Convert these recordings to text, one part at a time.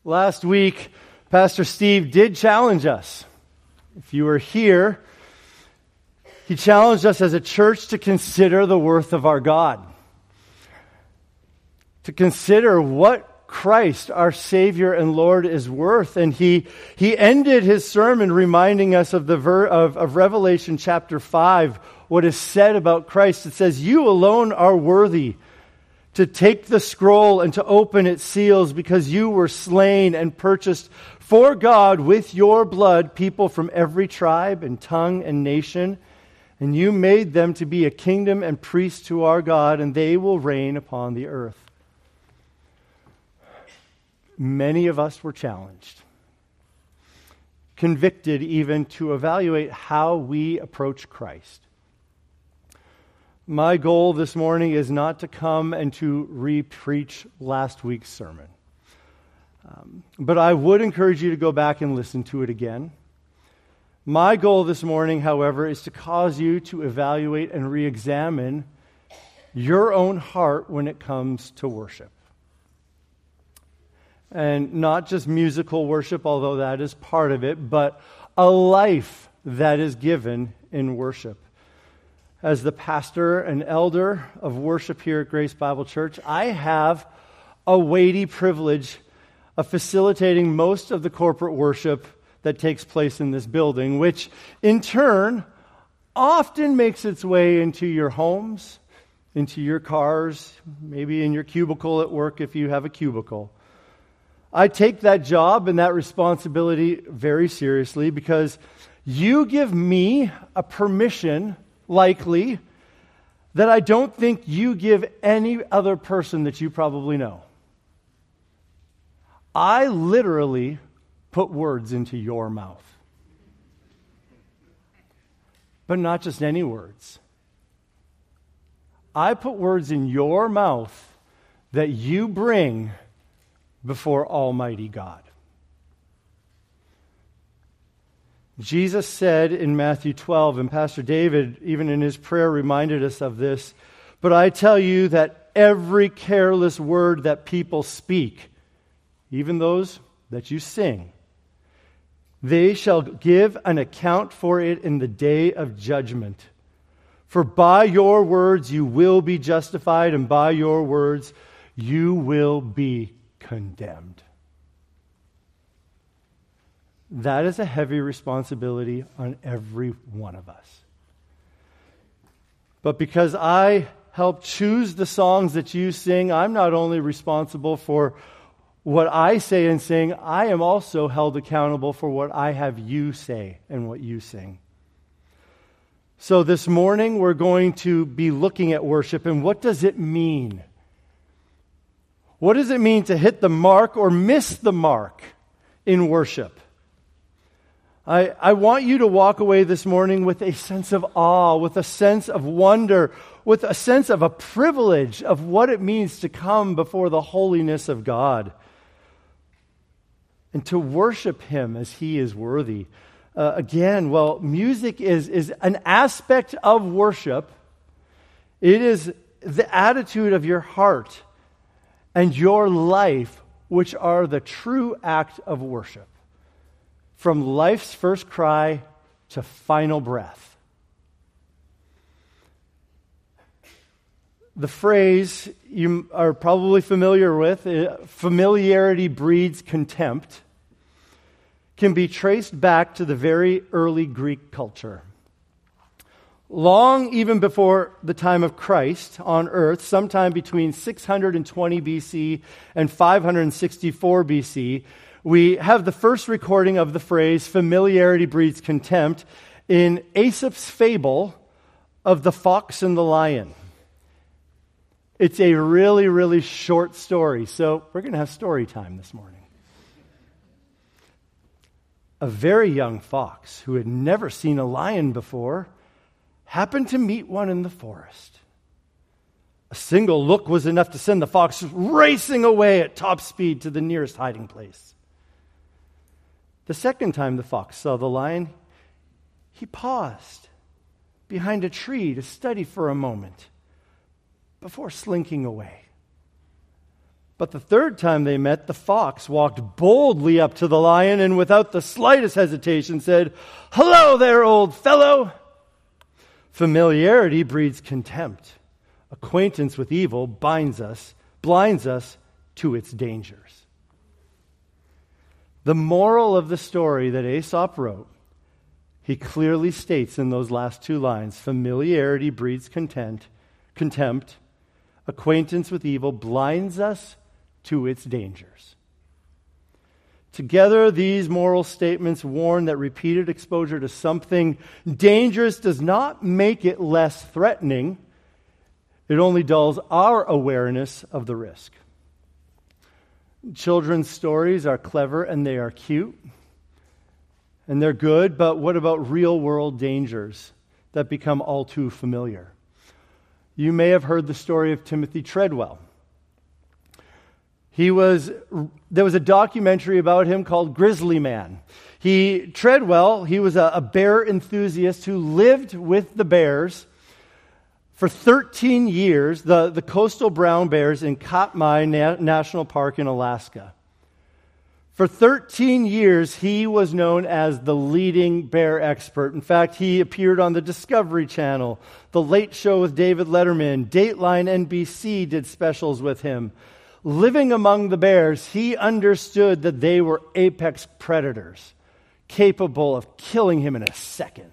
Last week, Pastor Steve did challenge us. If you were here, he challenged us as a church to consider the worth of our God. To consider what Christ, our Savior and Lord, is worth. And he ended his sermon reminding us of of Revelation chapter 5, what is said about Christ. It says, "You alone are worthy to take the scroll and to open its seals, because you were slain and purchased for God with your blood people from every tribe and tongue and nation. And you made them to be a kingdom and priests to our God, and they will reign upon the earth." Many of us were challenged, convicted even to evaluate how we approach Christ. My goal this morning is not to come and to re-preach last week's sermon. But I would encourage you to go back and listen to it again. My goal this morning, however, is to cause you to evaluate and re-examine your own heart when it comes to worship. And not just musical worship, although that is part of it, but a life that is given in worship. As the pastor and elder of worship here at Grace Bible Church, I have a weighty privilege of facilitating most of the corporate worship that takes place in this building, which in turn often makes its way into your homes, into your cars, maybe in your cubicle at work if you have a cubicle. I take that job and that responsibility very seriously because you give me a permission, likely, that I don't think you give any other person that you probably know. I literally put words into your mouth. But not just any words. I put words in your mouth that you bring before Almighty God. Jesus said in Matthew 12, and Pastor David, even in his prayer, reminded us of this, "But I tell you that every careless word that people speak, even those that you sing, they shall give an account for it in the day of judgment. For by your words you will be justified, and by your words you will be condemned." That is a heavy responsibility on every one of us. But because I help choose the songs that you sing, I'm not only responsible for what I say and sing, I am also held accountable for what I have you say and what you sing. So this morning we're going to be looking at worship, and what does it mean? What does it mean to hit the mark or miss the mark in worship? I want you to walk away this morning with a sense of awe, with a sense of wonder, with a sense of a privilege of what it means to come before the holiness of God and to worship Him as He is worthy. Music is an aspect of worship. It is the attitude of your heart and your life, which are the true act of worship. From life's first cry to final breath. The phrase you are probably familiar with, "familiarity breeds contempt," can be traced back to the very early Greek culture. Long even before the time of Christ on earth, sometime between 620 BC and 564 BC, we have the first recording of the phrase "familiarity breeds contempt" in Aesop's fable of the fox and the lion. It's a really, really short story, so we're going to have story time this morning. A very young fox who had never seen a lion before happened to meet one in the forest. A single look was enough to send the fox racing away at top speed to the nearest hiding place. The second time the fox saw the lion, he paused behind a tree to study for a moment before slinking away. But the third time they met, the fox walked boldly up to the lion and without the slightest hesitation said, "Hello there, old fellow." Familiarity breeds contempt. Acquaintance with evil blinds us to its dangers. The moral of the story that Aesop wrote, he clearly states in those last two lines, familiarity breeds contempt. Acquaintance with evil blinds us to its dangers. Together, these moral statements warn that repeated exposure to something dangerous does not make it less threatening. It only dulls our awareness of the risk. Children's stories are clever and they are cute and they're good, but what about real-world dangers that become all too familiar? You may have heard the story of Timothy Treadwell. There was a documentary about him called Grizzly Man. Treadwell was a bear enthusiast who lived with the bears for 13 years, the coastal brown bears in Katmai National Park in Alaska. For 13 years, he was known as the leading bear expert. In fact, he appeared on the Discovery Channel, The Late Show with David Letterman, Dateline NBC did specials with him. Living among the bears, he understood that they were apex predators, capable of killing him in a second.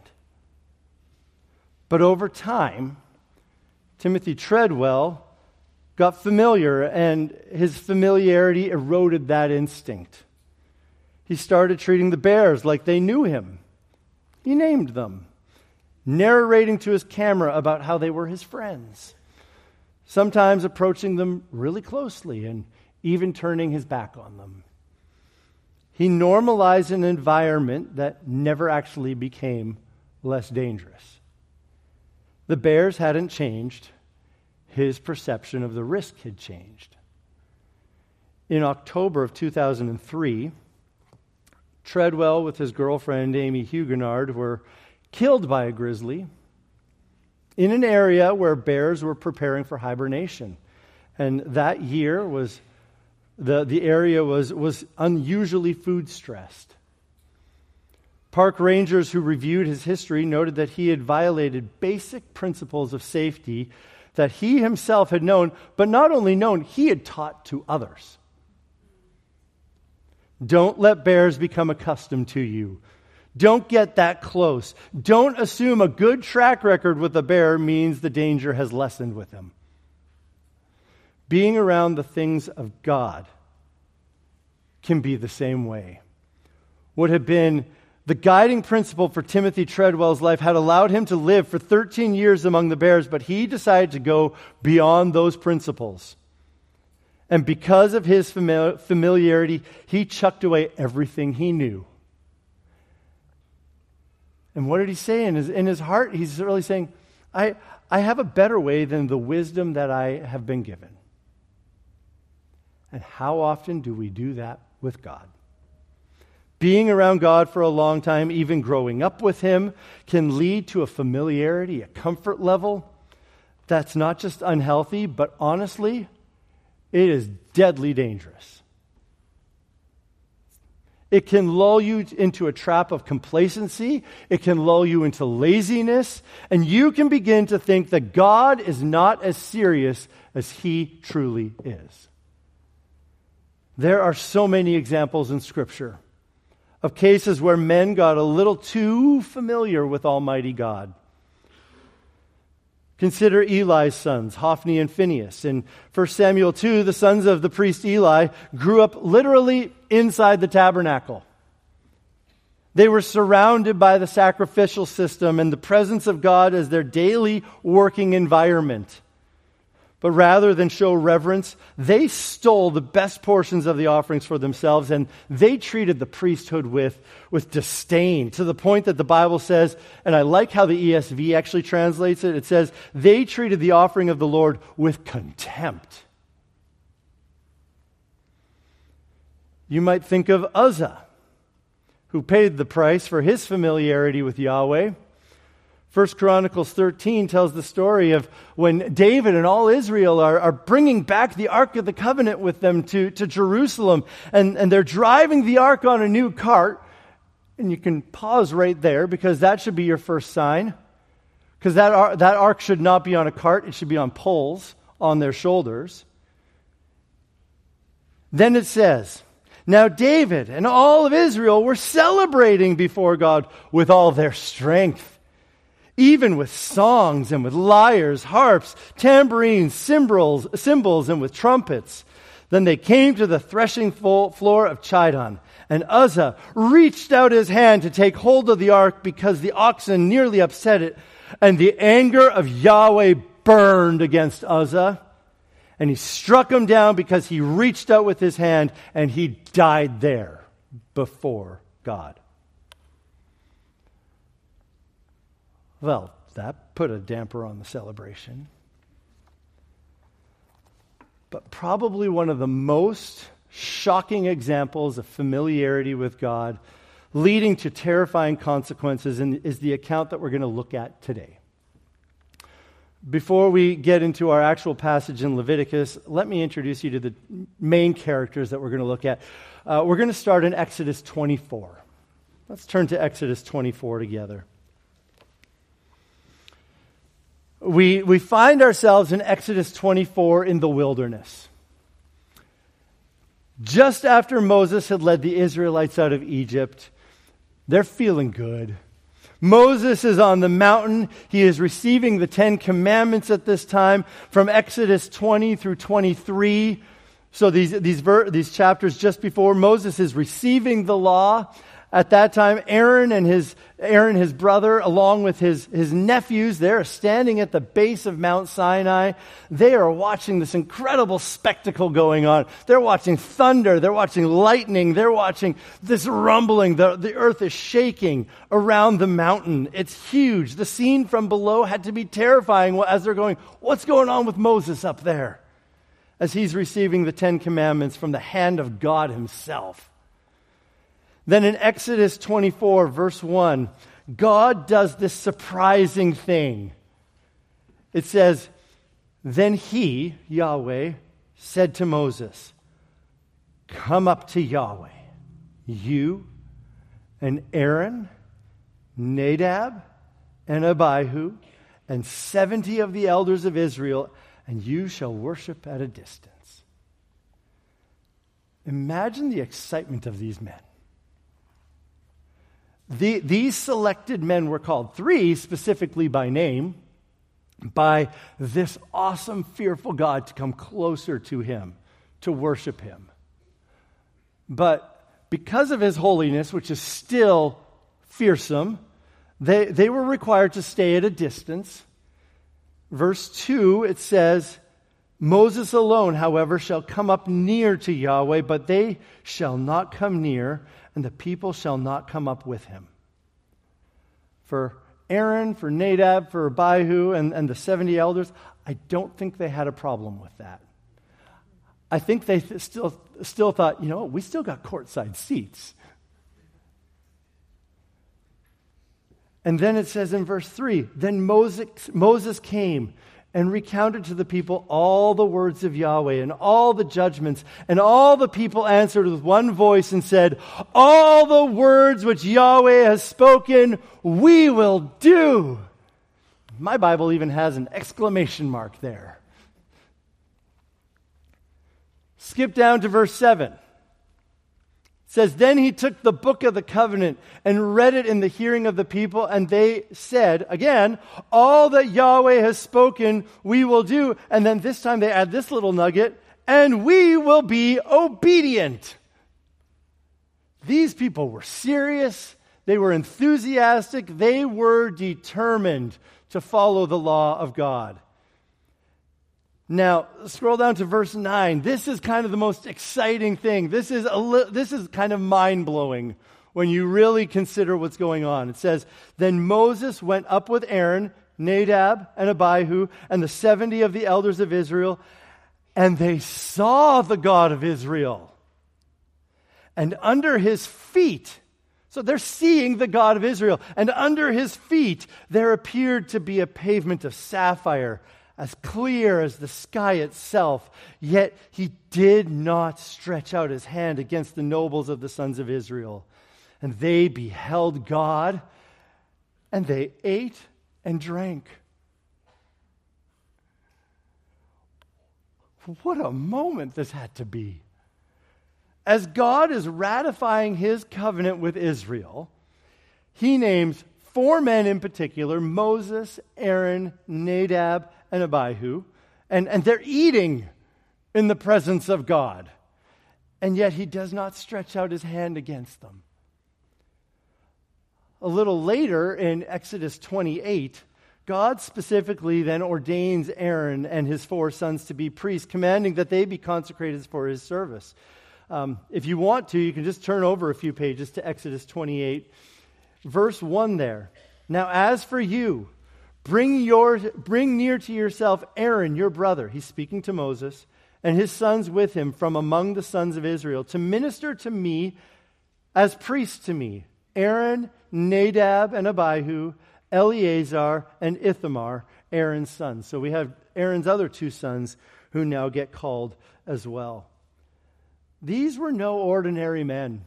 But over time, Timothy Treadwell got familiar, and his familiarity eroded that instinct. He started treating the bears like they knew him. He named them, narrating to his camera about how they were his friends, sometimes approaching them really closely and even turning his back on them. He normalized an environment that never actually became less dangerous. The bears hadn't changed. His perception of the risk had changed. In October of 2003, Treadwell with his girlfriend Amy Huguenard were killed by a grizzly in an area where bears were preparing for hibernation. And that year was the area was unusually food stressed. Park rangers who reviewed his history noted that he had violated basic principles of safety that he himself had known, but not only known, he had taught to others. Don't let bears become accustomed to you. Don't get that close. Don't assume a good track record with a bear means the danger has lessened with him. Being around the things of God can be the same way. What had been the guiding principle for Timothy Treadwell's life had allowed him to live for 13 years among the bears, but he decided to go beyond those principles. And because of his familiarity, he chucked away everything he knew. And what did he say in his heart? He's really saying, I have a better way than the wisdom that I have been given. And how often do we do that with God? Being around God for a long time, even growing up with Him, can lead to a familiarity, a comfort level that's not just unhealthy, but honestly, it is deadly dangerous. It can lull you into a trap of complacency. It can lull you into laziness. And you can begin to think that God is not as serious as He truly is. There are so many examples in Scripture of cases where men got a little too familiar with Almighty God. Consider Eli's sons, Hophni and Phinehas. In 1 Samuel 2, the sons of the priest Eli grew up literally inside the tabernacle. They were surrounded by the sacrificial system and the presence of God as their daily working environment. But rather than show reverence, they stole the best portions of the offerings for themselves, and they treated the priesthood with disdain, to the point that the Bible says, and I like how the ESV actually translates it, it says, they treated the offering of the Lord with contempt. You might think of Uzzah, who paid the price for his familiarity with Yahweh. 1 Chronicles 13 tells the story of when David and all Israel are bringing back the Ark of the Covenant with them to Jerusalem. And they're driving the Ark on a new cart. And you can pause right there because that should be your first sign. Because that Ark should not be on a cart. It should be on poles on their shoulders. Then it says, now David and all of Israel were celebrating before God with all their strength, even with songs and with lyres, harps, tambourines, cymbals, and with trumpets. Then they came to the threshing floor of Chidon, and Uzzah reached out his hand to take hold of the ark because the oxen nearly upset it, and the anger of Yahweh burned against Uzzah. And he struck him down because he reached out with his hand, and he died there before God. Well, that put a damper on the celebration. But probably one of the most shocking examples of familiarity with God, leading to terrifying consequences, is the account that we're going to look at today. Before we get into our actual passage in Leviticus, let me introduce you to the main characters that we're going to look at. We're going to start in Exodus 24. Let's turn to Exodus 24 together. We find ourselves in Exodus 24 in the wilderness. Just after Moses had led the Israelites out of Egypt, they're feeling good. Moses is on the mountain. He is receiving the 10 Commandments at this time from Exodus 20 through 23. So these chapters just before, Moses is receiving the law. At that time, Aaron, his brother, along with his nephews, they're standing at the base of Mount Sinai. They are watching this incredible spectacle going on. They're watching thunder. They're watching lightning. They're watching this rumbling. The earth is shaking around the mountain. It's huge. The scene from below had to be terrifying as they're going, what's going on with Moses up there? As he's receiving the 10 Commandments from the hand of God himself. Then in Exodus 24, verse 1, God does this surprising thing. It says, then he, Yahweh, said to Moses, come up to Yahweh, you and Aaron, Nadab and Abihu, and 70 of the elders of Israel, and you shall worship at a distance. Imagine the excitement of these men. These selected men were called, 3 specifically by name, by this awesome, fearful God to come closer to him, to worship him. But because of his holiness, which is still fearsome, they were required to stay at a distance. Verse 2, it says, Moses alone, however, shall come up near to Yahweh, but they shall not come near, and the people shall not come up with him. For Aaron, for Nadab, for Abihu, and the 70 elders, I don't think they had a problem with that. I think they still thought, we still got courtside seats. And then it says in verse 3, then Moses came and recounted to the people all the words of Yahweh and all the judgments. And all the people answered with one voice and said, all the words which Yahweh has spoken, we will do. My Bible even has an exclamation mark there. Skip down to verse 7. It says, then he took the book of the covenant and read it in the hearing of the people, and they said, again, all that Yahweh has spoken, we will do. And then this time they add this little nugget, and we will be obedient. These people were serious. They were enthusiastic. They were determined to follow the law of God. Now, scroll down to verse 9. This is kind of the most exciting thing. This is kind of mind-blowing when you really consider what's going on. It says, then Moses went up with Aaron, Nadab, and Abihu, and the 70 of the elders of Israel, and they saw the God of Israel. And under his feet So they're seeing the God of Israel. And under his feet, there appeared to be a pavement of sapphire, as clear as the sky itself. Yet he did not stretch out his hand against the nobles of the sons of Israel. And they beheld God, and they ate and drank. What a moment this had to be. As God is ratifying his covenant with Israel, he names 4 men in particular, Moses, Aaron, Nadab, and Abihu, and they're eating in the presence of God. And yet he does not stretch out his hand against them. A little later in Exodus 28, God specifically then ordains Aaron and his 4 sons to be priests, commanding that they be consecrated for his service. If you want to, you can just turn over a few pages to Exodus 28, verse 1 there. Now as for you, bring near to yourself Aaron, your brother, he's speaking to Moses, and his sons with him from among the sons of Israel, to minister to me as priests to me. Aaron, Nadab, and Abihu, Eleazar, and Ithamar, Aaron's sons. So we have Aaron's other 2 sons who now get called as well. These were no ordinary men.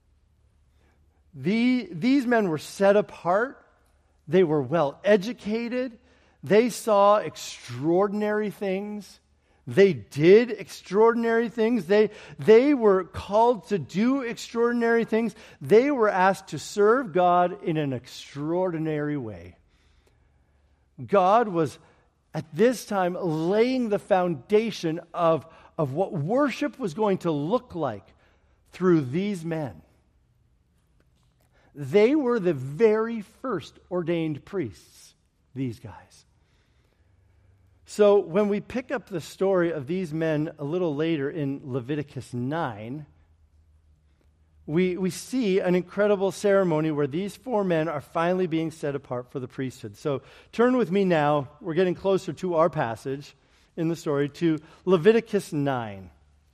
These men were set apart. They were well educated. They saw extraordinary things. They did extraordinary things. They were called to do extraordinary things. They were asked to serve God in an extraordinary way. God was, at this time, laying the foundation of what worship was going to look like through these men. They were the very first ordained priests, these guys. So when we pick up the story of these men a little later in Leviticus 9, we see an incredible ceremony where these 4 men are finally being set apart for the priesthood. So turn with me now, we're getting closer to our passage in the story, to Leviticus 9.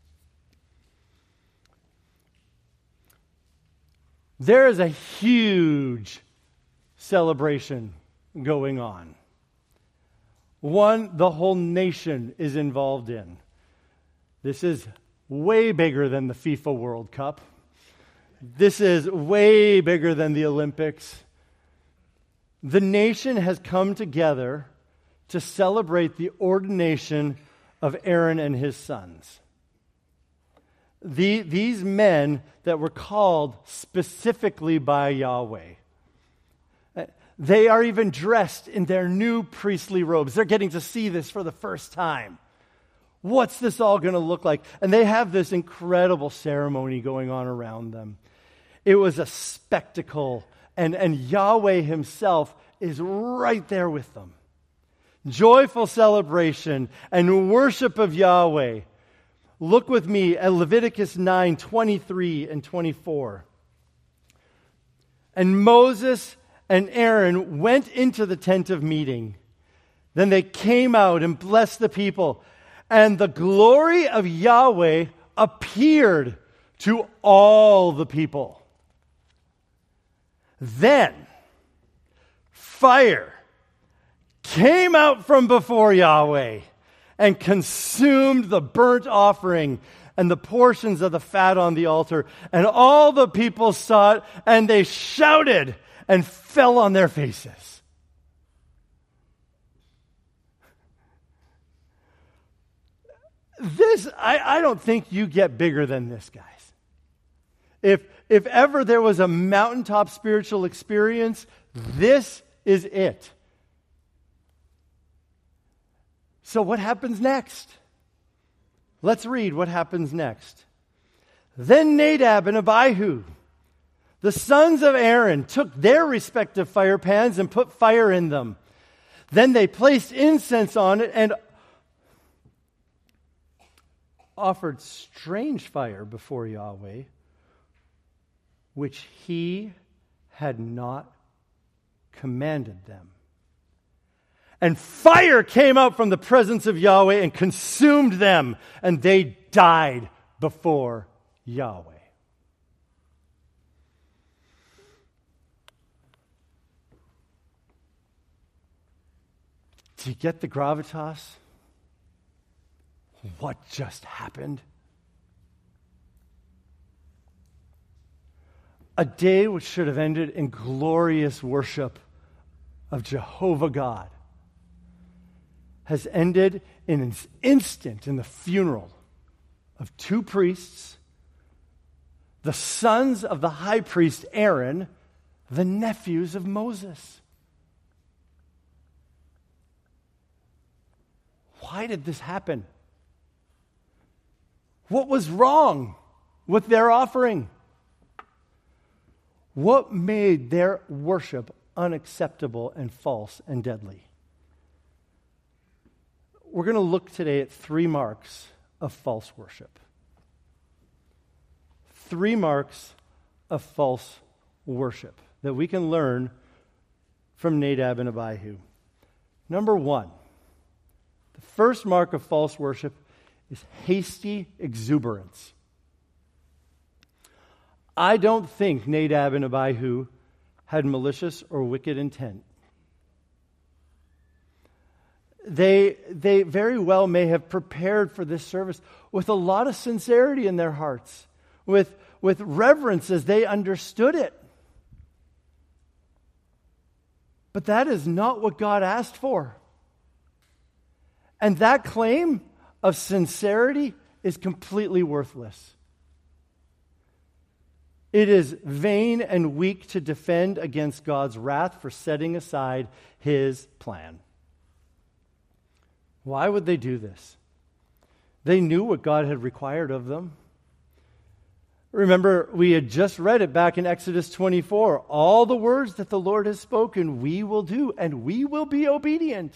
There is a huge celebration going on. One the whole nation is involved in. This is way bigger than the FIFA World Cup. This is way bigger than the Olympics. The nation has come together to celebrate the ordination of Aaron and his sons. These men that were called specifically by Yahweh. They are even dressed in their new priestly robes. They're getting to see this for the first time. What's this all going to look like? And they have this incredible ceremony going on around them. It was a spectacle, and Yahweh himself is right there with them. Joyful celebration and worship of Yahweh. Look with me at Leviticus 9:23 and 24. And Moses and Aaron went into the tent of meeting. Then they came out and blessed the people. And the glory of Yahweh appeared to all the people. Then fire came out from before Yahweh and consumed the burnt offering and the portions of the fat on the altar. And all the people saw it, and they shouted and fell on their faces. I don't think you get bigger than this, guys. If ever there was a mountaintop spiritual experience, this is it. So what happens next? Let's read what happens next. Then Nadab and Abihu, the sons of Aaron, took their respective fire pans and put fire in them. Then they placed incense on it and offered strange fire before Yahweh, which he had not commanded them. And fire came out from the presence of Yahweh and consumed them, and they died before Yahweh. Do you get the gravitas? What just happened? A day which should have ended in glorious worship of Jehovah God has ended in an instant in the funeral of two priests, the sons of the high priest Aaron, the nephews of Moses. Why did this happen? What was wrong with their offering? What made their worship unacceptable and false and deadly? We're going to look today at 3 marks of false worship. 3 marks of false worship that we can learn from Nadab and Abihu. Number 1, the first mark of false worship is hasty exuberance. I don't think Nadab and Abihu had malicious or wicked intent. They very well may have prepared for this service with a lot of sincerity in their hearts, with reverence as they understood it. But that is not what God asked for. And that claim of sincerity is completely worthless. It is vain and weak to defend against God's wrath for setting aside His plan. Why would they do this? They knew what God had required of them. Remember, we had just read it back in Exodus 24. All the words that the Lord has spoken, we will do, and we will be obedient.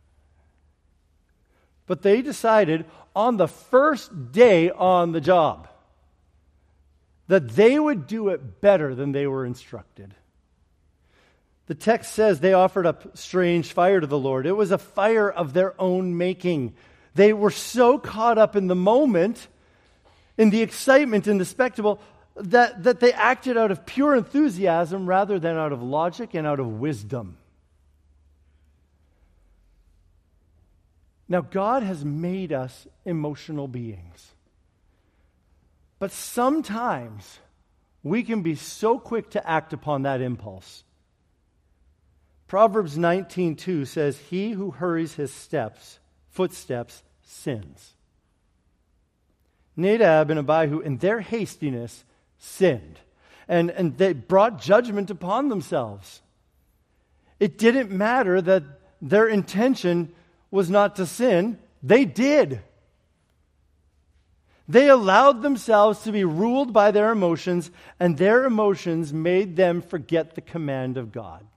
But they decided on the first day on the job that they would do it better than they were instructed. The text says they offered up strange fire to the Lord. It was a fire of their own making. They were so caught up in the moment, in the excitement, in the spectacle, that they acted out of pure enthusiasm rather than out of logic and out of wisdom. Now, God has made us emotional beings. But sometimes we can be so quick to act upon that impulse. Proverbs 19:2 says, "He who hurries his footsteps, sins." Nadab and Abihu, in their hastiness, sinned. And they brought judgment upon themselves. It didn't matter that their intention was not to sin. They did. They allowed themselves to be ruled by their emotions, and their emotions made them forget the command of God.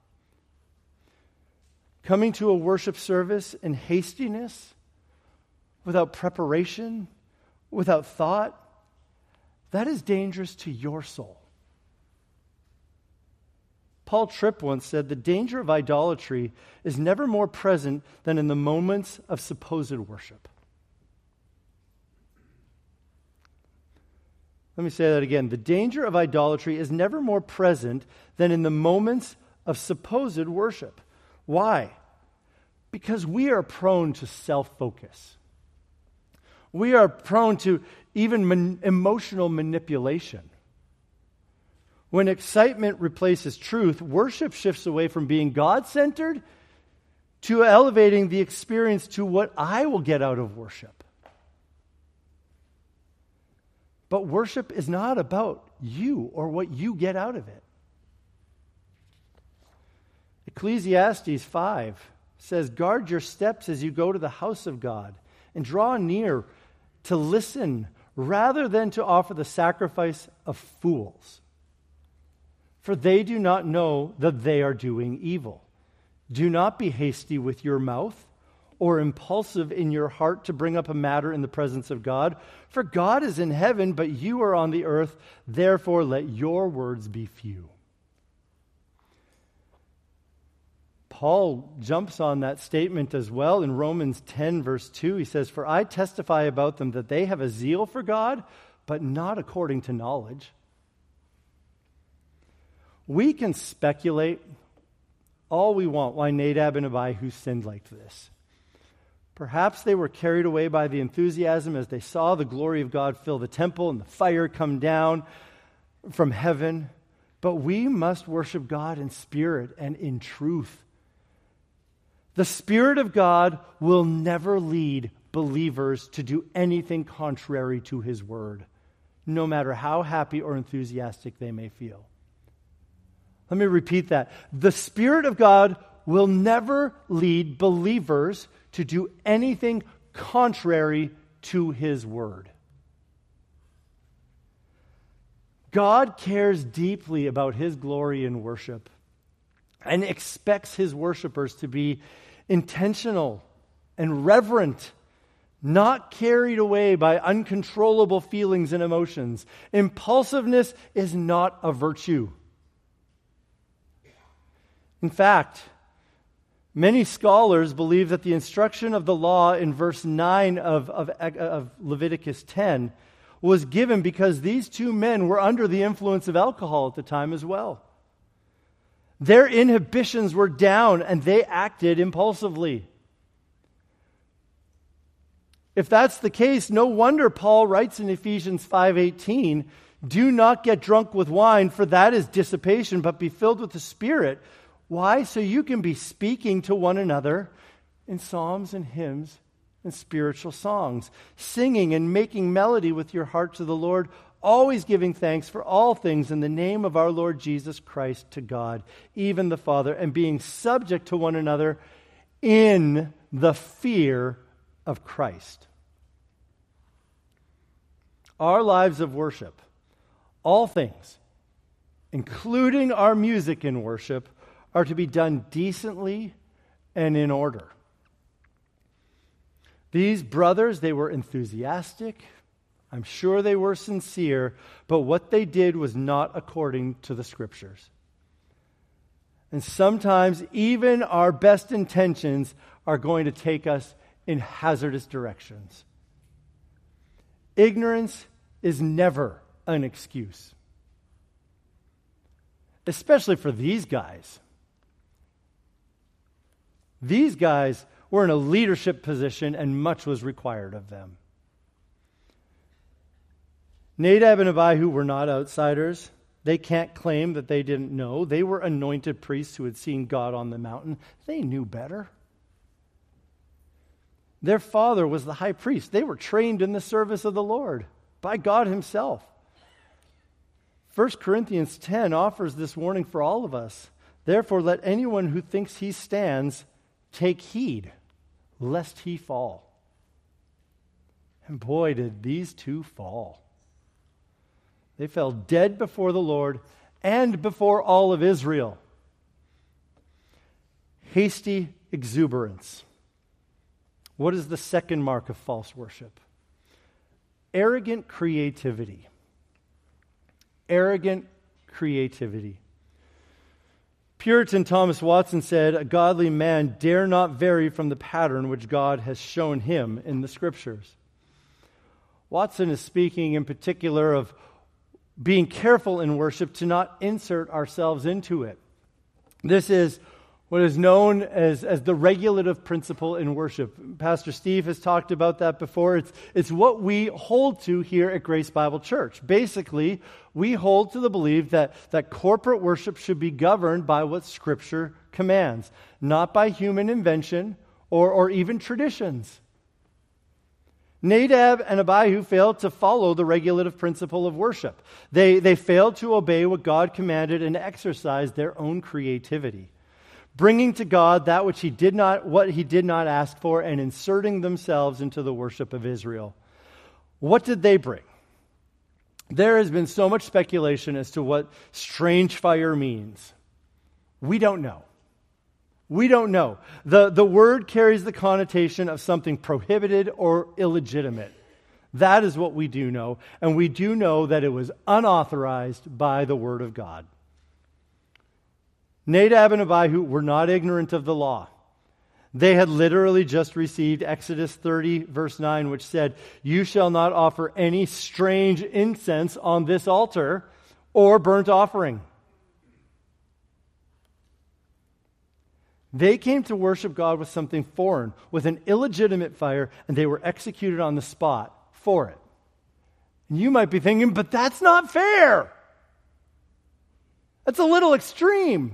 Coming to a worship service in hastiness, without preparation, without thought, that is dangerous to your soul. Paul Tripp once said, "The danger of idolatry is never more present than in the moments of supposed worship." Let me say that again. The danger of idolatry is never more present than in the moments of supposed worship. Why? Because we are prone to self-focus. We are prone to even emotional manipulation. When excitement replaces truth, worship shifts away from being God-centered to elevating the experience to what I will get out of worship. But worship is not about you or what you get out of it. Ecclesiastes 5 says, "Guard your steps as you go to the house of God, and draw near to listen rather than to offer the sacrifice of fools. For they do not know that they are doing evil. Do not be hasty with your mouth, or impulsive in your heart to bring up a matter in the presence of God. For God is in heaven, but you are on the earth. Therefore, let your words be few." Paul jumps on that statement as well in Romans 10, verse 2. He says, "For I testify about them that they have a zeal for God, but not according to knowledge." We can speculate all we want why Nadab and Abihu sinned like this. Perhaps they were carried away by the enthusiasm as they saw the glory of God fill the temple and the fire come down from heaven. But we must worship God in spirit and in truth. The Spirit of God will never lead believers to do anything contrary to His Word, no matter how happy or enthusiastic they may feel. Let me repeat that. The Spirit of God will never lead believers to do anything contrary to His Word. God cares deeply about His glory in worship and expects His worshipers to be intentional and reverent, not carried away by uncontrollable feelings and emotions. Impulsiveness is not a virtue. In fact, many scholars believe that the instruction of the law in verse 9 of Leviticus 10 was given because these two men were under the influence of alcohol at the time as well. Their inhibitions were down and they acted impulsively. If that's the case, no wonder Paul writes in Ephesians 5:18, "Do not get drunk with wine, for that is dissipation, but be filled with the Spirit." Why? So you can be speaking to one another in psalms and hymns and spiritual songs, singing and making melody with your heart to the Lord, always giving thanks for all things in the name of our Lord Jesus Christ to God, even the Father, and being subject to one another in the fear of Christ. Our lives of worship, all things, including our music in worship, are to be done decently and in order. These brothers, they were enthusiastic. I'm sure they were sincere, but what they did was not according to the Scriptures. And sometimes even our best intentions are going to take us in hazardous directions. Ignorance is never an excuse, especially for these guys. These guys were in a leadership position and much was required of them. Nadab and Abihu were not outsiders. They can't claim that they didn't know. They were anointed priests who had seen God on the mountain. They knew better. Their father was the high priest. They were trained in the service of the Lord by God Himself. 1 Corinthians 10 offers this warning for all of us. Therefore, let anyone who thinks he stands take heed, lest he fall. And boy, did these two fall. They fell dead before the Lord and before all of Israel. Hasty exuberance. What is the second mark of false worship? Arrogant creativity. Arrogant creativity. Puritan Thomas Watson said, "A godly man dare not vary from the pattern which God has shown him in the Scriptures." Watson is speaking in particular of being careful in worship to not insert ourselves into it. This is what is known as the regulative principle in worship. Pastor Steve has talked about that before. It's what we hold to here at Grace Bible Church. Basically, we hold to the belief that corporate worship should be governed by what Scripture commands, not by human invention or even traditions. Nadab and Abihu failed to follow the regulative principle of worship. They failed to obey what God commanded and exercise their own creativity, bringing to God that what He did not ask for, and inserting themselves into the worship of Israel. What did they bring? There has been so much speculation as to what strange fire means. We don't know. We don't know. The word carries the connotation of something prohibited or illegitimate. That is what we do know. And we do know that it was unauthorized by the Word of God. Nadab and Abihu were not ignorant of the law. They had literally just received Exodus 30, verse 9, which said, "You shall not offer any strange incense on this altar or burnt offering." They came to worship God with something foreign, with an illegitimate fire, and they were executed on the spot for it. And you might be thinking, but that's not fair. That's a little extreme.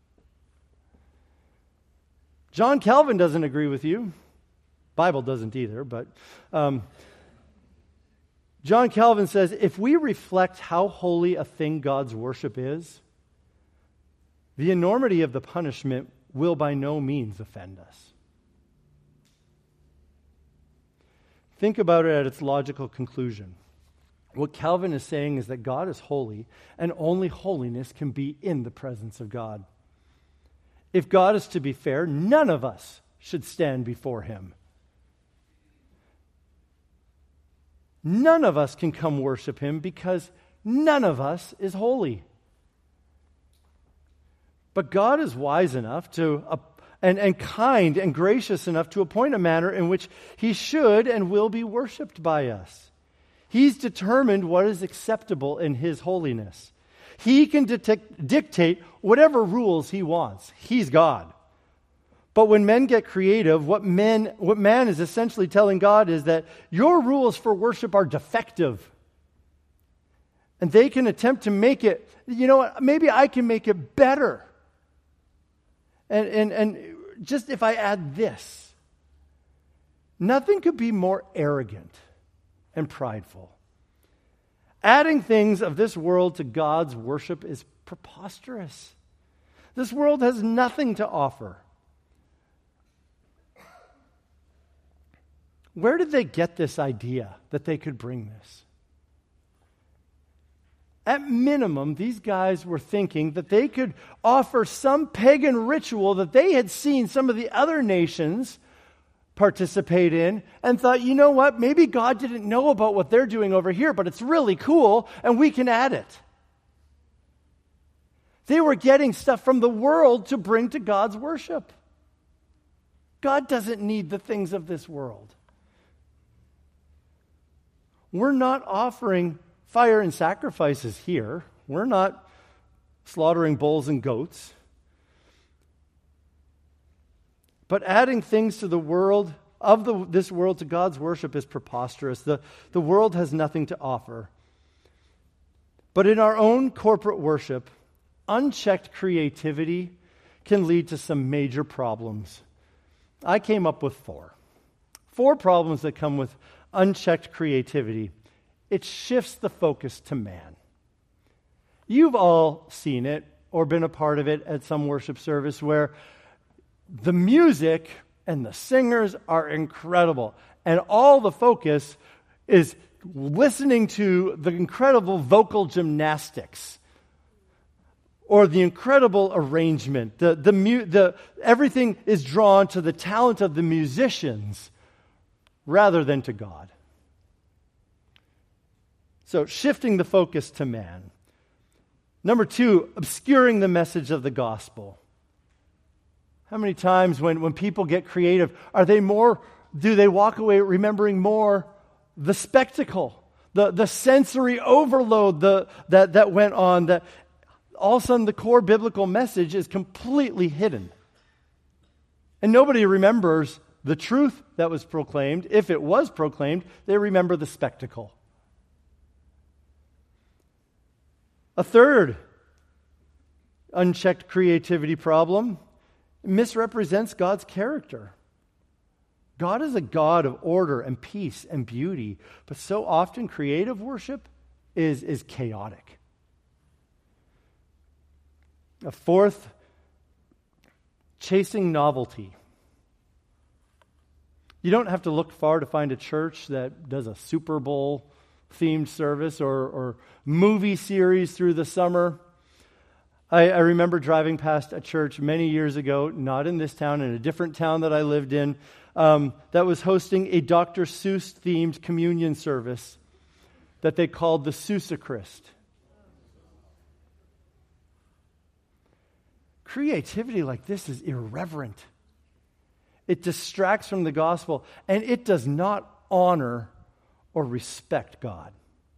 John Calvin doesn't agree with you. Bible doesn't either, but John Calvin says, if we reflect how holy a thing God's worship is, the enormity of the punishment will by no means offend us. Think about it at its logical conclusion. What Calvin is saying is that God is holy, and only holiness can be in the presence of God. If God is to be fair, none of us should stand before him. None of us can come worship him because none of us is holy. But God is wise enough and kind and gracious enough to appoint a manner in which he should and will be worshiped by us. He's determined what is acceptable in his holiness. He can dictate whatever rules he wants. He's God. But when men get creative, what man is essentially telling God is that your rules for worship are defective. And they can attempt to make it, you know what, maybe I can make it better. And just if I add this, nothing could be more arrogant and prideful. Adding things of this world to God's worship is preposterous. This world has nothing to offer. Where did they get this idea that they could bring this? At minimum, these guys were thinking that they could offer some pagan ritual that they had seen some of the other nations participate in and thought, you know what, maybe God didn't know about what they're doing over here, but it's really cool and we can add it. They were getting stuff from the world to bring to God's worship. God doesn't need the things of this world. We're not offering fire and sacrifices here. We're not slaughtering bulls and goats. But adding things to the world, this world to God's worship is preposterous. The world has nothing to offer. But in our own corporate worship, unchecked creativity can lead to some major problems. I came up with four problems that come with unchecked creativity. It shifts the focus to man. You've all seen it or been a part of it at some worship service where the music and the singers are incredible, and all the focus is listening to the incredible vocal gymnastics or the incredible arrangement. Everything is drawn to the talent of the musicians rather than to God. So, shifting the focus to man. Number 2, obscuring the message of the gospel. How many times when people get creative, do they walk away remembering more the spectacle, the sensory overload that went on, that all of a sudden the core biblical message is completely hidden. And nobody remembers the truth that was proclaimed. If it was proclaimed, they remember the spectacle. A third unchecked creativity problem misrepresents God's character. God is a God of order and peace and beauty, but so often creative worship is chaotic. A fourth, chasing novelty. You don't have to look far to find a church that does a Super Bowl themed service or movie series through the summer. I remember driving past a church many years ago, not in this town, in a different town that I lived in, that was hosting a Dr. Seuss themed communion service that they called the Seussichrist. Creativity like this is irreverent. It distracts from the gospel, and it does not honor or respect God.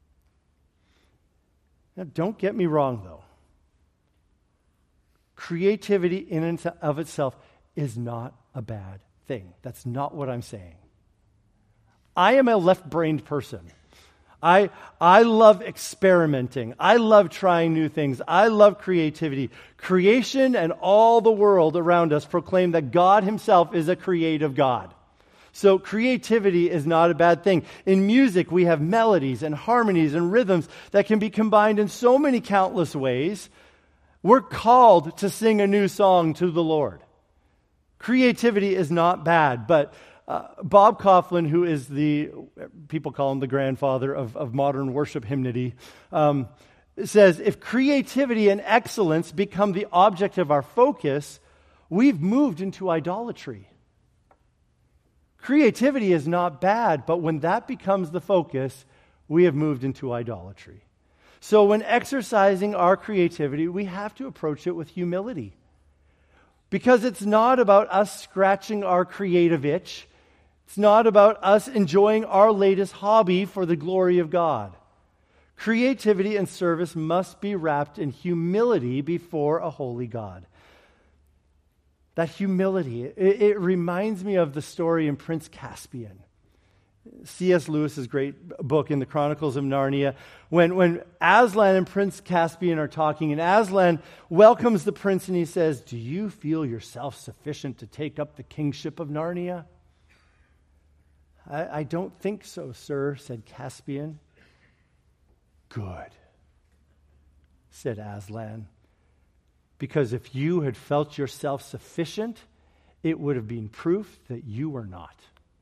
Now, don't get me wrong, though. Creativity in and of itself is not a bad thing. That's not what I'm saying. I am a left-brained person. I love experimenting. I love trying new things. I love creativity. Creation and all the world around us proclaim that God himself is a creative God. So creativity is not a bad thing. In music, we have melodies and harmonies and rhythms that can be combined in so many countless ways. We're called to sing a new song to the Lord. Creativity is not bad, but Bob Kauflin, who is people call him the grandfather of modern worship hymnody, says, if creativity and excellence become the object of our focus, we've moved into idolatry. Creativity is not bad, but when that becomes the focus, we have moved into idolatry. So when exercising our creativity, we have to approach it with humility. Because it's not about us scratching our creative itch. It's not about us enjoying our latest hobby for the glory of God. Creativity and service must be wrapped in humility before a holy God. That humility, it reminds me of the story in Prince Caspian. C.S. Lewis's great book in the Chronicles of Narnia, when Aslan and Prince Caspian are talking, and Aslan welcomes the prince and he says, "Do you feel yourself sufficient to take up the kingship of Narnia?" I don't think so, sir, said Caspian. Good, said Aslan. Because if you had felt yourself sufficient, it would have been proof that you were not.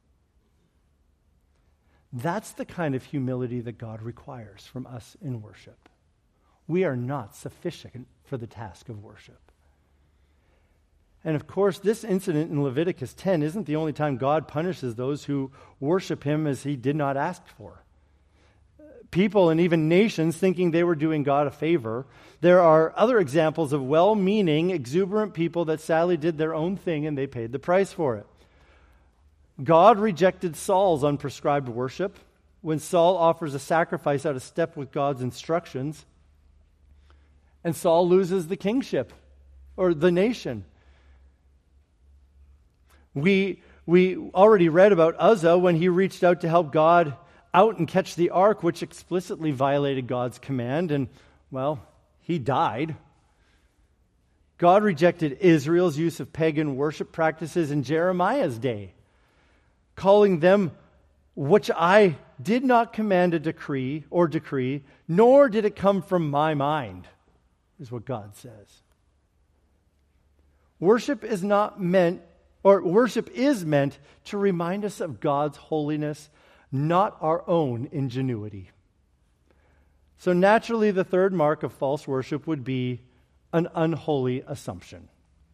That's the kind of humility that God requires from us in worship. We are not sufficient for the task of worship. And of course, this incident in Leviticus 10 isn't the only time God punishes those who worship him as he did not ask for. People and even nations thinking they were doing God a favor. There are other examples of well-meaning, exuberant people that sadly did their own thing and they paid the price for it. God rejected Saul's unprescribed worship when Saul offers a sacrifice out of step with God's instructions, and Saul loses the kingship or the nation. We already read about Uzzah when he reached out to help God out and catch the ark, which explicitly violated God's command, and, well, he died. God rejected Israel's use of pagan worship practices in Jeremiah's day, calling them, which I did not command a decree, nor did it come from my mind, is what God says. Worship is meant to remind us of God's holiness, not our own ingenuity. So naturally, the third mark of false worship would be an unholy assumption.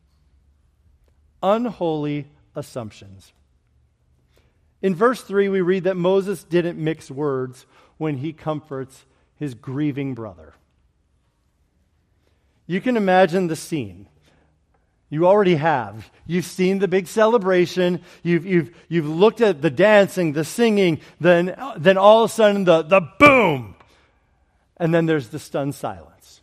Unholy assumptions. In verse 3, we read that Moses didn't mix words when he comforts his grieving brother. You can imagine the scene. You already have. You've seen the big celebration. You've looked at the dancing, the singing, then all of a sudden the boom. And then there's the stunned silence.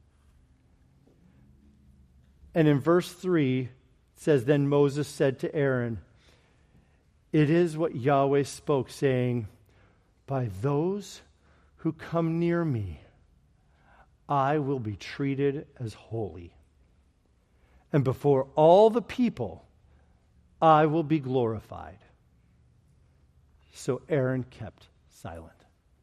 And in verse 3, it says, "Then Moses said to Aaron, 'It is what Yahweh spoke, saying, by those who come near me, I will be treated as holy. And before all the people, I will be glorified.' So Aaron kept silent."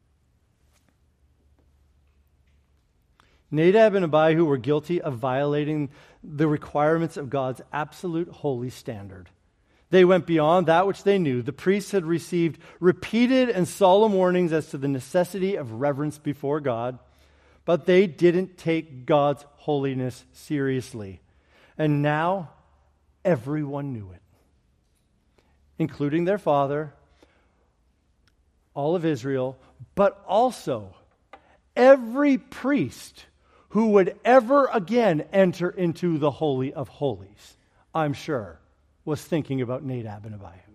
Nadab and Abihu were guilty of violating the requirements of God's absolute holy standard. They went beyond that which they knew. The priests had received repeated and solemn warnings as to the necessity of reverence before God, but they didn't take God's holiness seriously. And now, everyone knew it, including their father, all of Israel, but also every priest who would ever again enter into the Holy of Holies, I'm sure, was thinking about Nadab and Abihu.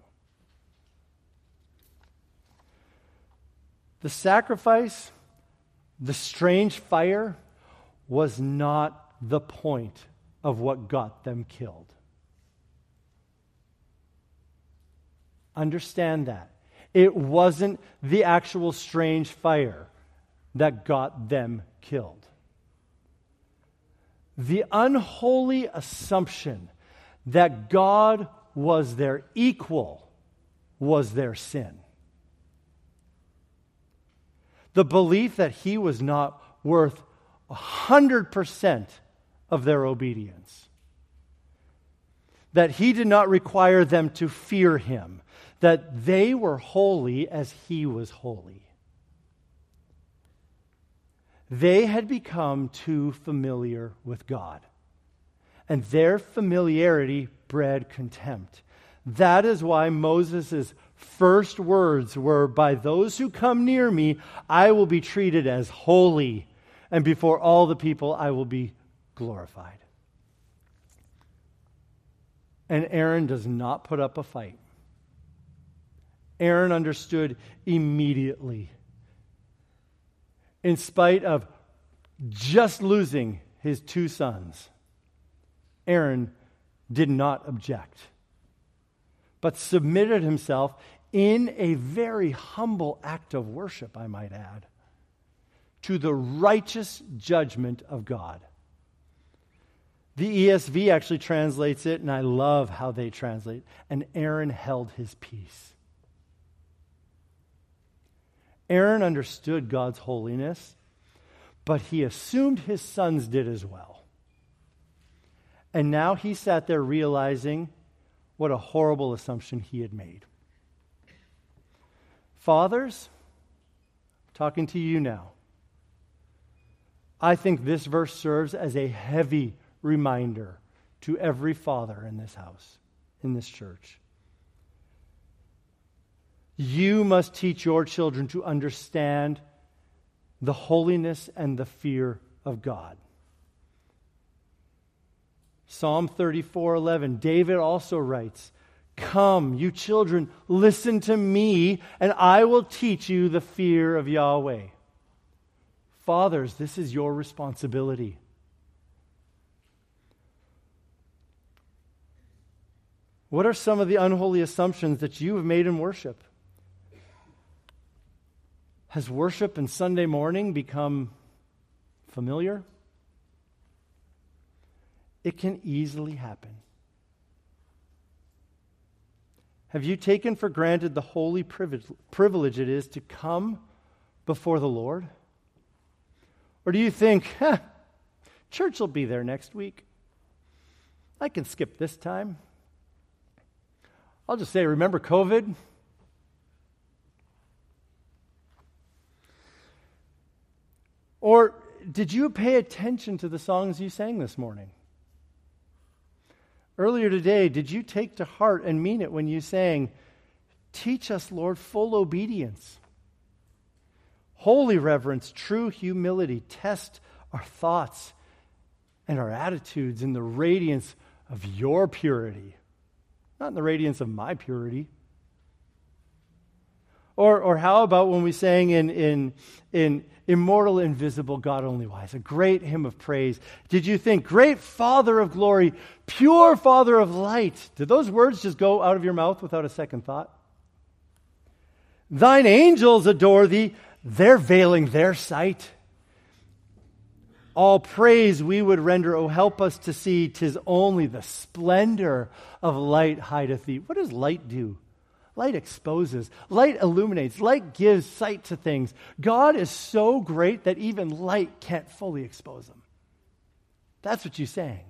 The sacrifice, the strange fire, was not the point of what got them killed. Understand that. It wasn't the actual strange fire that got them killed. The unholy assumption that God was their equal was their sin. The belief that he was not worth 100% of their obedience. That he did not require them to fear him. That they were holy as he was holy. They had become too familiar with God. And their familiarity bred contempt. That is why Moses' first words were, "By those who come near me, I will be treated as holy, and before all the people I will be glorified." And Aaron does not put up a fight. Aaron understood immediately. In spite of just losing his 2 sons, Aaron did not object, but submitted himself in a very humble act of worship, I might add, to the righteous judgment of God. The ESV actually translates it, and I love how they translate, "And Aaron held his peace." Aaron understood God's holiness, but he assumed his sons did as well. And now he sat there realizing what a horrible assumption he had made. Fathers, talking to you now, I think this verse serves as a heavy reminder to every father in this house, in this church. You must teach your children to understand the holiness and the fear of God. Psalm 34:11, David also writes, "Come, you children, listen to me, and I will teach you the fear of Yahweh." Fathers, this is your responsibility. What are some of the unholy assumptions that you have made in worship? Has worship and Sunday morning become familiar? It can easily happen. Have you taken for granted the holy privilege it is to come before the Lord? Or do you think, church will be there next week. I can skip this time. I'll just say, remember COVID? Or did you pay attention to the songs you sang this morning? Earlier today, did you take to heart and mean it when you sang, "Teach us, Lord, full obedience, holy reverence, true humility, test our thoughts and our attitudes in the radiance of your purity, not in the radiance of my purity"? Or how about when we sang in Immortal, Invisible, God Only Wise, a great hymn of praise? Did you think, "Great Father of glory, pure Father of light"? Did those words just go out of your mouth without a second thought? "Thine angels adore thee, they're veiling their sight. All praise we would render, oh help us to see, 'tis only the splendor of light hideth thee." What does light do? Light exposes. Light illuminates. Light gives sight to things. God is so great that even light can't fully expose them. That's what you sang.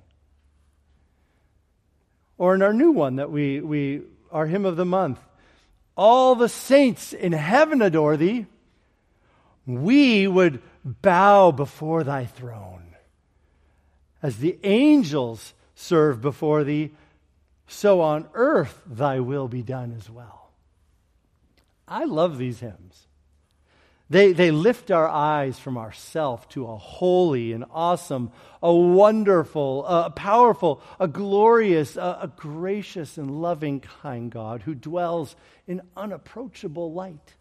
Or in our new one that our hymn of the month, "All the saints in heaven adore thee. We would bow before thy throne. As the angels serve before thee, so on earth thy will be done as well." I love these hymns. They lift our eyes from ourself to a holy and awesome, a wonderful, a powerful, a glorious, a gracious and loving kind God who dwells in unapproachable light.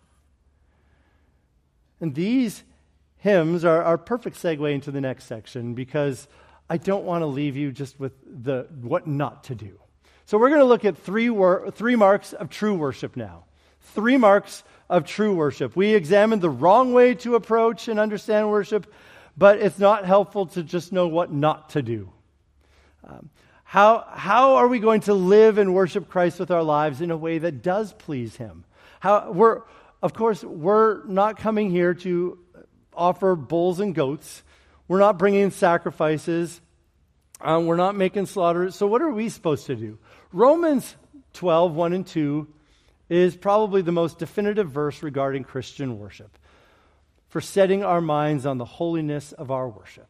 And these hymns are a perfect segue into the next section, because I don't want to leave you just with what not to do. So we're going to look at three marks of true worship now. 3 marks of true worship. We examined the wrong way to approach and understand worship, but it's not helpful to just know what not to do. How are we going to live and worship Christ with our lives in a way that does please Him? Of course, we're not coming here to offer bulls and goats. We're not bringing sacrifices. We're not making slaughter. So what are we supposed to do? Romans 12, 1 and 2 is probably the most definitive verse regarding Christian worship for setting our minds on the holiness of our worship.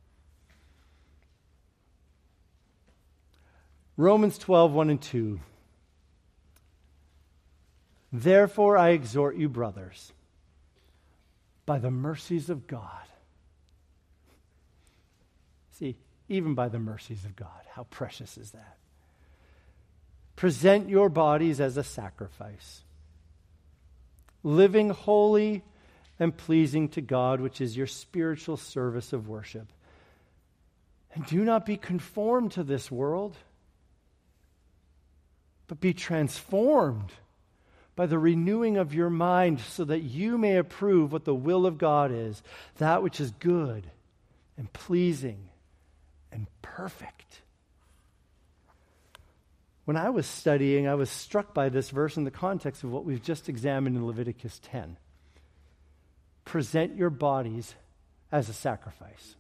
Romans 12, 1 and 2. Therefore I exhort you, brothers, by the mercies of God. See, even by the mercies of God, how precious is that? Present your bodies as a sacrifice, living holy and pleasing to God, which is your spiritual service of worship. And do not be conformed to this world, but be transformed by the renewing of your mind, so that you may approve what the will of God is, that which is good and pleasing and perfect. When I was studying, I was struck by this verse in the context of what we've just examined in Leviticus 10. Present your bodies as a sacrifice.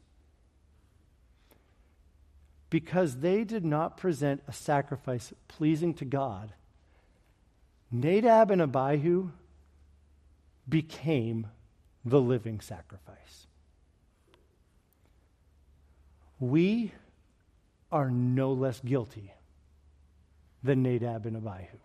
Because they did not present a sacrifice pleasing to God, Nadab and Abihu became the living sacrifice. We are no less guilty than Nadab and Abihu.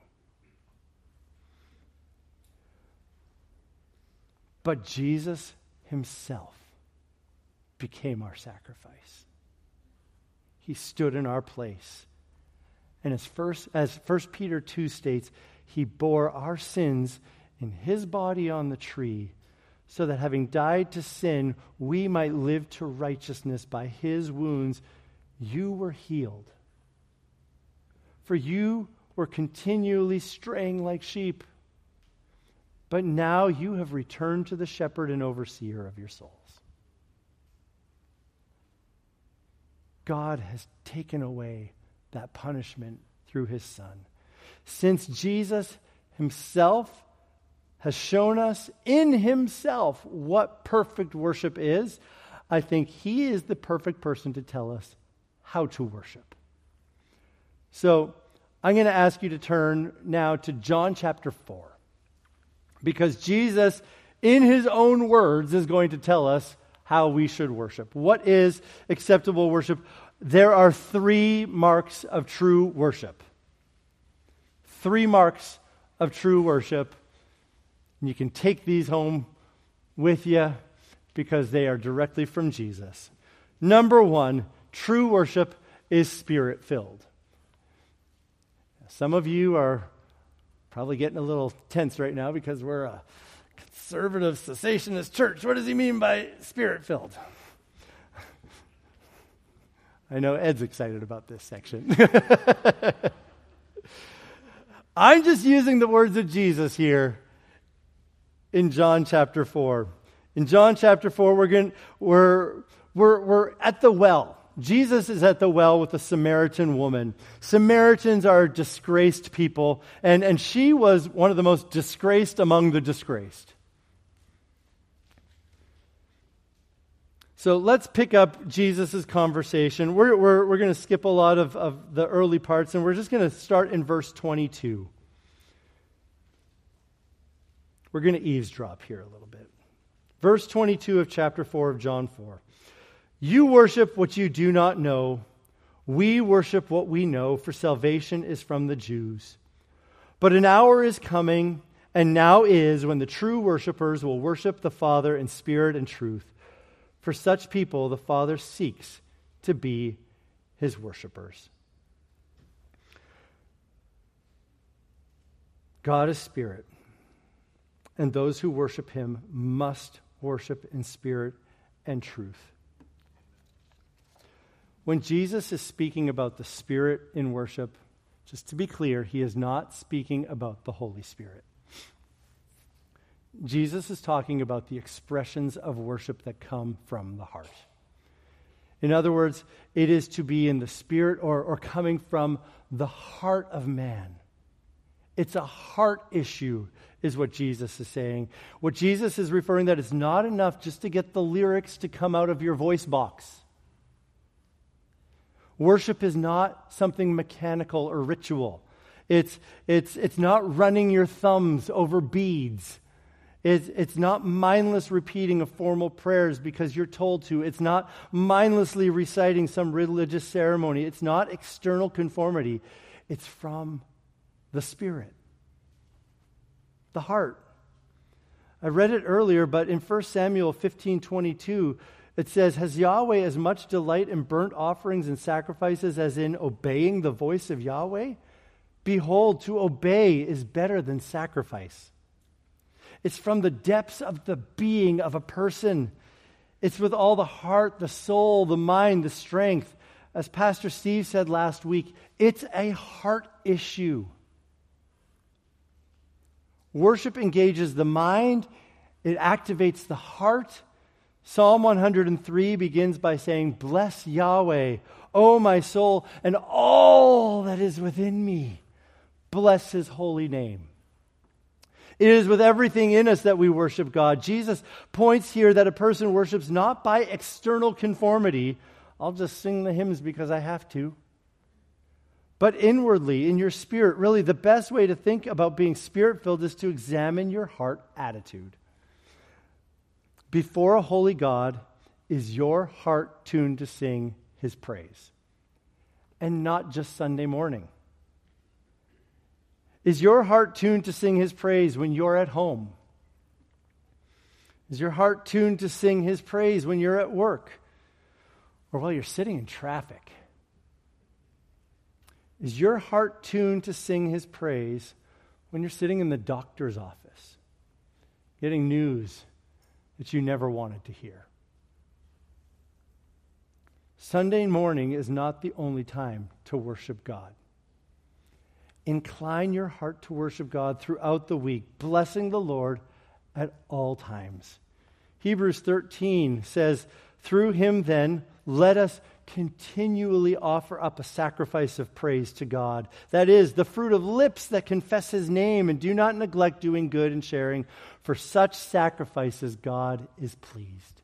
But Jesus himself became our sacrifice. He stood in our place. And as 1 Peter 2 states, he bore our sins in his body on the tree, so that having died to sin, we might live to righteousness. By his wounds you were healed. For you were continually straying like sheep, but now you have returned to the shepherd and overseer of your souls. God has taken away that punishment through his Son. Since Jesus himself has shown us in himself what perfect worship is, I think he is the perfect person to tell us how to worship. So I'm going to ask you to turn now to John chapter 4, because Jesus, in his own words, is going to tell us how we should worship. What is acceptable worship? There are 3 marks of true worship. 3 marks of true worship. And you can take these home with you because they are directly from Jesus. Number 1, true worship is Spirit-filled. Some of you are probably getting a little tense right now because we're a conservative cessationist church. What does he mean by Spirit-filled? I know Ed's excited about this section. I'm just using the words of Jesus here in John chapter 4. In John chapter 4, we're at the well. Jesus is at the well with a Samaritan woman. Samaritans are disgraced people, and she was one of the most disgraced among the disgraced. So let's pick up Jesus' conversation. We're going to skip a lot of the early parts, and we're just going to start in verse 22. We're going to eavesdrop here a little bit. Verse 22 of chapter 4 of John 4. You worship what you do not know. We worship what we know, for salvation is from the Jews. But an hour is coming, and now is, when the true worshipers will worship the Father in spirit and truth. For such people, the Father seeks to be his worshipers. God is spirit, and those who worship him must worship in spirit and truth. When Jesus is speaking about the Spirit in worship, Just to be clear, he is not speaking about the Holy Spirit. Jesus is talking about the expressions of worship that come from the heart. In other words, it is to be in the spirit or coming from the heart of man. It's a heart issue, is what Jesus is saying. What Jesus is referring that it's not enough just to get the lyrics to come out of your voice box. Worship is not something mechanical or ritual. It's not running your thumbs over beads. It's not mindless repeating of formal prayers because you're told to. It's not mindlessly reciting some religious ceremony. It's not external conformity. It's from the Spirit, the heart. I read it earlier, but in 1 Samuel 15:22, it says, "Has Yahweh as much delight in burnt offerings and sacrifices as in obeying the voice of Yahweh? Behold, to obey is better than sacrifice." It's from the depths of the being of a person. It's with all the heart, the soul, the mind, the strength. As Pastor Steve said last week, it's a heart issue. Worship engages the mind. It activates the heart. Psalm 103 begins by saying, "Bless Yahweh, O my soul, and all that is within me. Bless his holy name." It is with everything in us that we worship God. Jesus points here that a person worships not by external conformity. I'll just sing the hymns because I have to. But inwardly, in your spirit. Really, the best way to think about being spirit-filled is to examine your heart attitude. Before a holy God, is your heart tuned to sing his praise? And not just Sunday morning. Is your heart tuned to sing his praise when you're at home? Is your heart tuned to sing his praise when you're at work? Or while you're sitting in traffic? Is your heart tuned to sing his praise when you're sitting in the doctor's office, getting news that you never wanted to hear? Sunday morning is not the only time to worship God. Incline your heart to worship God throughout the week, blessing the Lord at all times. Hebrews 13 says, "Through him then, let us continually offer up a sacrifice of praise to God. That is, the fruit of lips that confess his name, and do not neglect doing good and sharing. For such sacrifices God is pleased."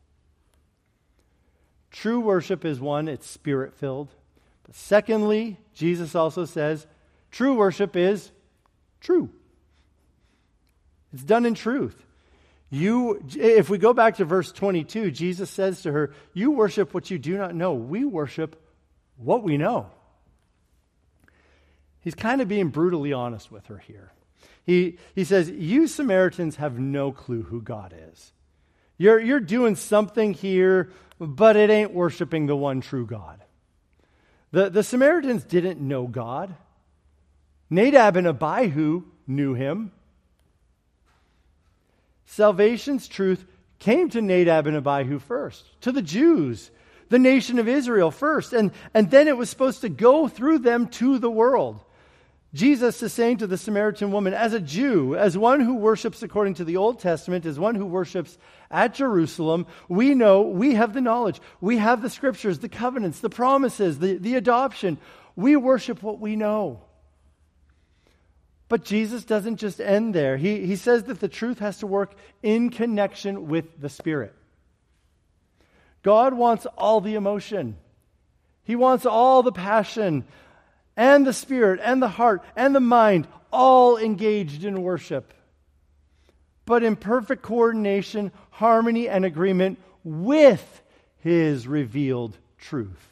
True worship is one, it's spirit-filled. But secondly, Jesus also says, true worship is true. It's done in truth. If we go back to verse 22, Jesus says to her, "You worship what you do not know. We worship what we know." He's kind of being brutally honest with her here. He says, "You Samaritans have no clue who God is. You're doing something here, but it ain't worshiping the one true God." The Samaritans didn't know God. Nadab and Abihu knew him. Salvation's truth came to Nadab and Abihu first, to the Jews, the nation of Israel first, and then it was supposed to go through them to the world. Jesus is saying to the Samaritan woman, as a Jew, as one who worships according to the Old Testament, as one who worships at Jerusalem, we know, we have the knowledge, we have the scriptures, the covenants, the promises, the adoption. We worship what we know. But Jesus doesn't just end there. He says that the truth has to work in connection with the Spirit. God wants all the emotion. He wants all the passion and the spirit and the heart and the mind all engaged in worship. But in perfect coordination, harmony, and agreement with his revealed truth.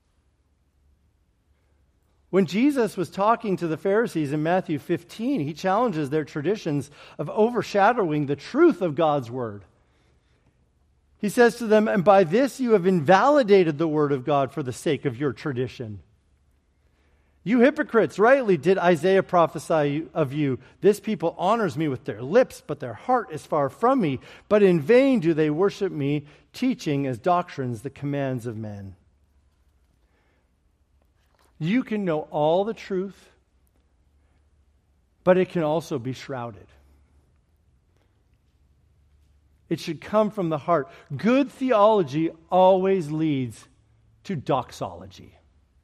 When Jesus was talking to the Pharisees in Matthew 15, he challenges their traditions of overshadowing the truth of God's word. He says to them, "And by this you have invalidated the word of God for the sake of your tradition. You hypocrites, rightly did Isaiah prophesy of you. This people honors me with their lips, but their heart is far from me. But in vain do they worship me, teaching as doctrines the commands of men." You can know all the truth but it can also be shrouded. It should come from the heart. Good theology always leads to doxology.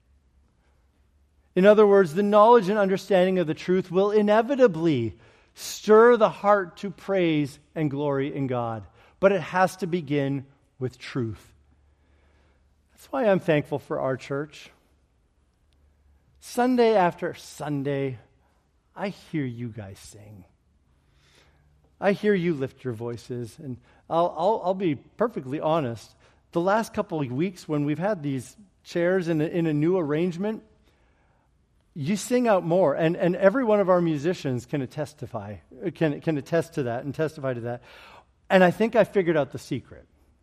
In other words, the knowledge and understanding of the truth will inevitably stir the heart to praise and glory in God. But it has to begin with truth. That's why I'm thankful for our church. Sunday after Sunday, I hear you guys sing. I hear you lift your voices. And I'll be perfectly honest. The last couple of weeks when we've had these chairs in a new arrangement, you sing out more, and every one of our musicians can attest to that and testify to that. And I think I figured out the secret.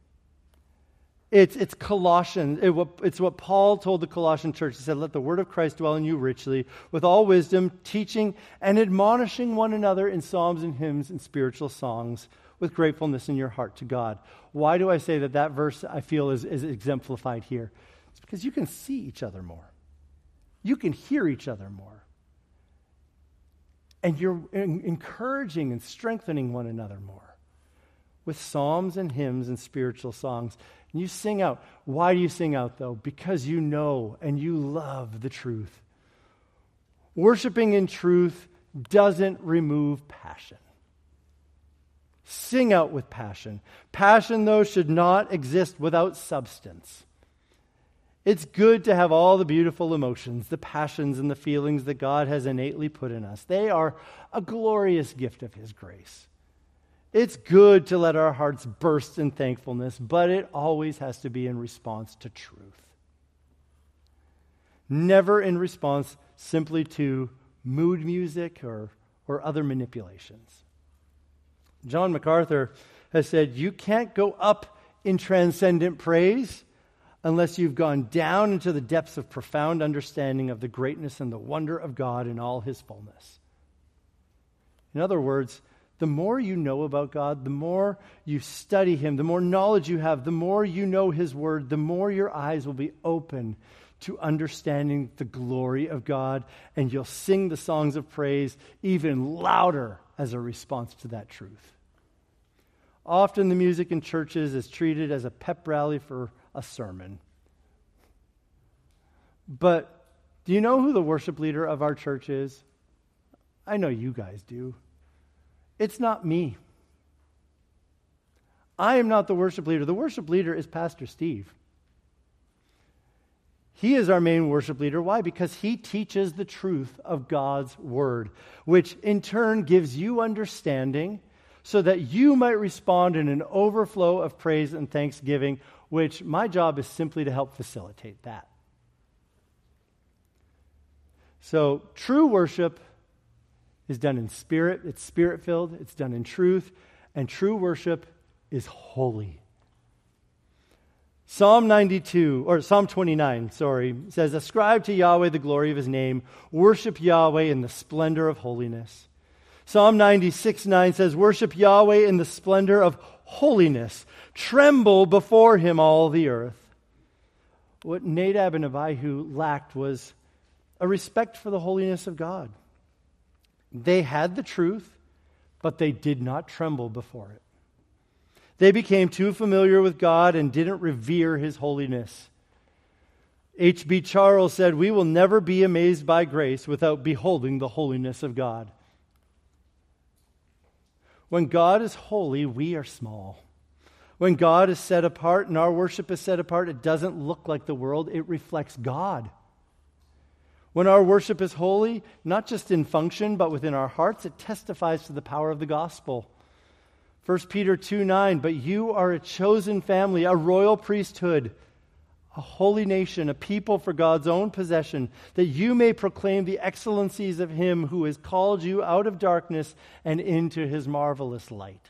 It's Colossians. It's what Paul told the Colossian church. He said, "Let the word of Christ dwell in you richly, with all wisdom, teaching and admonishing one another in psalms and hymns and spiritual songs, with gratefulness in your heart to God." Why do I say that verse I feel is exemplified here? It's because you can see each other more. You can hear each other more. And you're encouraging and strengthening one another more with psalms and hymns and spiritual songs. And you sing out. Why do you sing out, though? Because you know and you love the truth. Worshiping in truth doesn't remove passion. Sing out with passion. Passion, though, should not exist without substance. It's good to have all the beautiful emotions, the passions and the feelings that God has innately put in us. They are a glorious gift of His grace. It's good to let our hearts burst in thankfulness, but it always has to be in response to truth. Never in response simply to mood music or other manipulations. John MacArthur has said, "You can't go up in transcendent praise unless you've gone down into the depths of profound understanding of the greatness and the wonder of God in all His fullness." In other words, the more you know about God, the more you study Him, the more knowledge you have, the more you know His Word, the more your eyes will be open to understanding the glory of God, and you'll sing the songs of praise even louder as a response to that truth. Often the music in churches is treated as a pep rally for a sermon. But do you know who the worship leader of our church is? I know you guys do. It's not me. I am not the worship leader. The worship leader is Pastor Steve. He is our main worship leader. Why? Because he teaches the truth of God's word, which in turn gives you understanding so that you might respond in an overflow of praise and thanksgiving, which my job is simply to help facilitate that. So true worship is done in spirit. It's spirit-filled. It's done in truth. And true worship is holy. Psalm 29, says, "Ascribe to Yahweh the glory of His name. Worship Yahweh in the splendor of holiness." Psalm 96:9 says, "Worship Yahweh in the splendor of holiness. Tremble before Him, all the earth." What Nadab and Abihu lacked was a respect for the holiness of God. They had the truth, but they did not tremble before it. They became too familiar with God and didn't revere His holiness. H.B. Charles said, "We will never be amazed by grace without beholding the holiness of God." When God is holy, we are small. When God is set apart and our worship is set apart, it doesn't look like the world, it reflects God. When our worship is holy, not just in function, but within our hearts, it testifies to the power of the gospel. 1 Peter 2:9, "But you are a chosen family, a royal priesthood, a holy nation, a people for God's own possession, that you may proclaim the excellencies of Him who has called you out of darkness and into His marvelous light."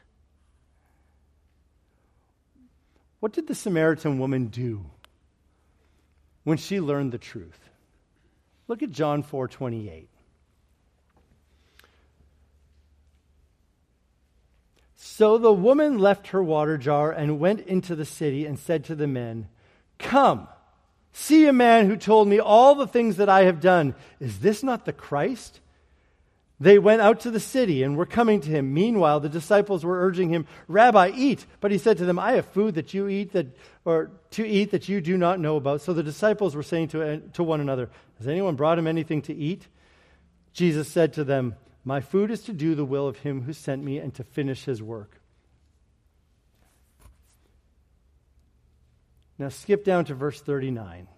What did the Samaritan woman do when she learned the truth? Look at John 4:28. "So the woman left her water jar and went into the city and said to the men, 'Come, see a man who told me all the things that I have done. Is this not the Christ?' They went out to the city and were coming to him. Meanwhile, the disciples were urging him, "Rabbi, eat." But he said to them, "I have food that you eat that you do not know about." So the disciples were saying to one another, "Has anyone brought him anything to eat?" Jesus said to them, "My food is to do the will of him who sent me and to finish his work." Now skip down to verse 39.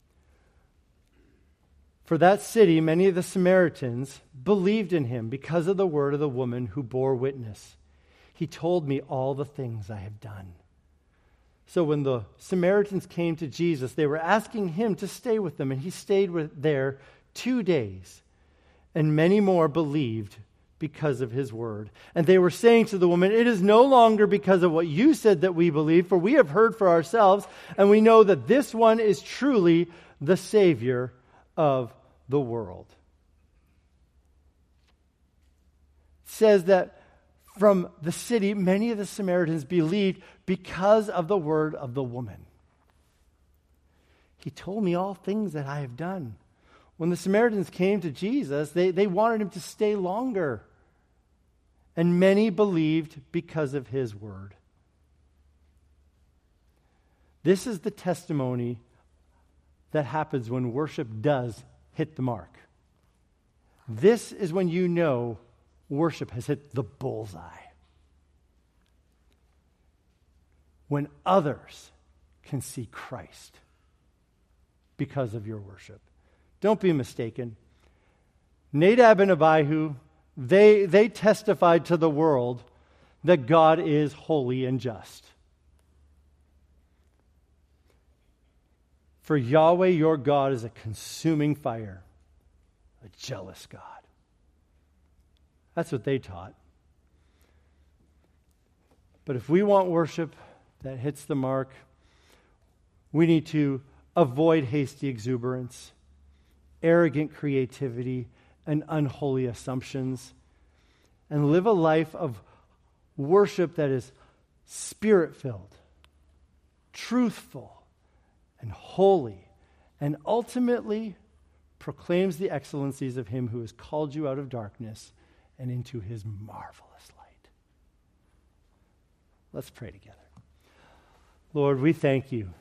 For that city, many of the Samaritans believed in him because of the word of the woman who bore witness. "He told me all the things I have done." So when the Samaritans came to Jesus, they were asking him to stay with them, and he stayed there 2 days. And many more believed because of his word. And they were saying to the woman, "It is no longer because of what you said that we believe, for we have heard for ourselves, and we know that this one is truly the Savior of the world." It says that from the city, many of the Samaritans believed because of the word of the woman. "He told me all things that I have done." When the Samaritans came to Jesus, they wanted him to stay longer. And many believed because of his word. This is the testimony that happens when worship does hit the mark. This is when you know worship has hit the bullseye. When others can see Christ because of your worship. Don't be mistaken. Nadab and Abihu, they testified to the world that God is holy and just. For Yahweh your God is a consuming fire, a jealous God. That's what they taught. But if we want worship that hits the mark, we need to avoid hasty exuberance, arrogant creativity, and unholy assumptions, and live a life of worship that is spirit-filled, truthful, and holy, and ultimately proclaims the excellencies of him who has called you out of darkness and into his marvelous light. Let's pray together. Lord, we thank you.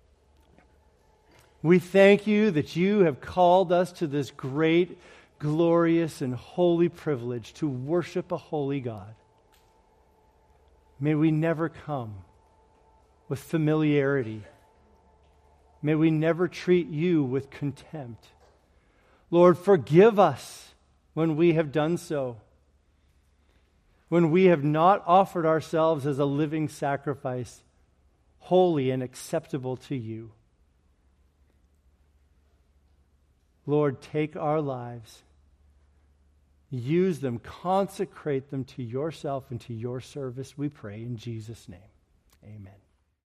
We thank you that you have called us to this great, glorious, and holy privilege to worship a holy God. May we never come with familiarity. May we never treat you with contempt. Lord, forgive us when we have done so, when we have not offered ourselves as a living sacrifice, holy and acceptable to you. Lord, take our lives, use them, consecrate them to yourself and to your service, we pray in Jesus' name. Amen.